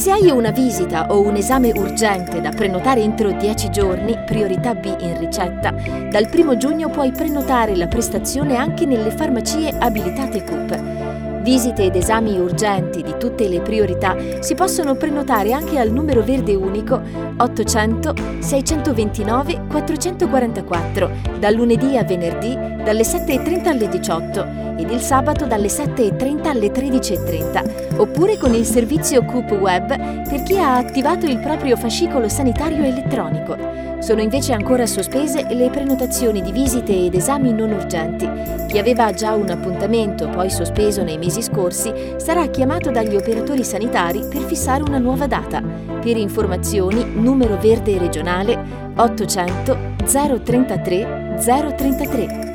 Se hai una visita o un esame urgente da prenotare entro 10 giorni, priorità B in ricetta, dal 1 giugno puoi prenotare la prestazione anche nelle farmacie abilitate CUP. Visite ed esami urgenti di tutte le priorità si possono prenotare anche al numero verde unico 800 629 444, dal lunedì a venerdì dalle 7:30 alle 18 ed il sabato dalle 7:30 alle 13:30, oppure con il servizio CUP Web per chi ha attivato il proprio fascicolo sanitario elettronico. Sono invece ancora sospese le prenotazioni di visite ed esami non urgenti. Chi aveva già un appuntamento poi sospeso nei mesi scorsi sarà chiamato dagli operatori sanitari per fissare una nuova data. Per informazioni, numero verde regionale 800 033 033.